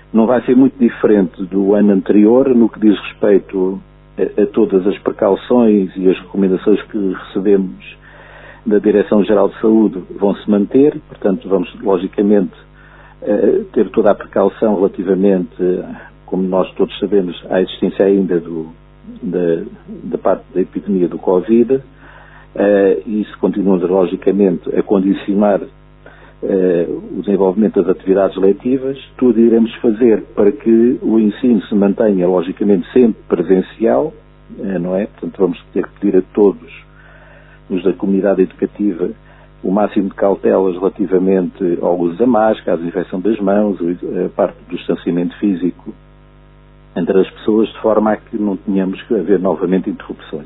não vai ser muito diferente do ano anterior no que diz respeito a todas as precauções e as recomendações que recebemos da Direção-Geral de Saúde vão se manter, portanto vamos logicamente ter toda a precaução relativamente, como nós todos sabemos, à existência ainda da parte da epidemia do Covid, e isso continua logicamente a condicionar o desenvolvimento das atividades letivas. Tudo iremos fazer para que o ensino se mantenha logicamente sempre presencial, não é? Portanto vamos ter que pedir a todos os da comunidade educativa o máximo de cautelas relativamente ao uso da máscara, à desinfecção das mãos, a parte do distanciamento físico entre as pessoas, de forma a que não tenhamos que haver novamente interrupções.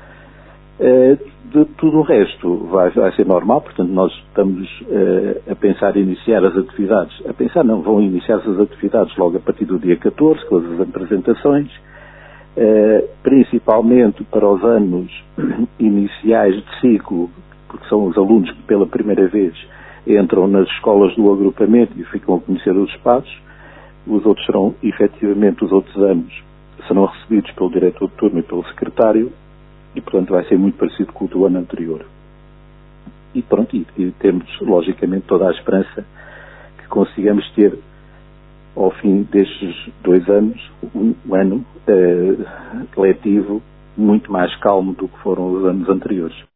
De tudo o resto vai ser normal, portanto nós estamos a pensar em iniciar as atividades, vão iniciar-se as atividades logo a partir do dia 14, com as apresentações, principalmente para os anos iniciais de ciclo, porque são os alunos que pela primeira vez entram nas escolas do agrupamento e ficam a conhecer os espaços. Os outros serão, efetivamente, os outros anos serão recebidos pelo diretor de turma e pelo secretário e, portanto, vai ser muito parecido com o do ano anterior. E pronto, e temos, logicamente, toda a esperança que consigamos ter, ao fim destes 2 anos, um ano letivo muito mais calmo do que foram os anos anteriores.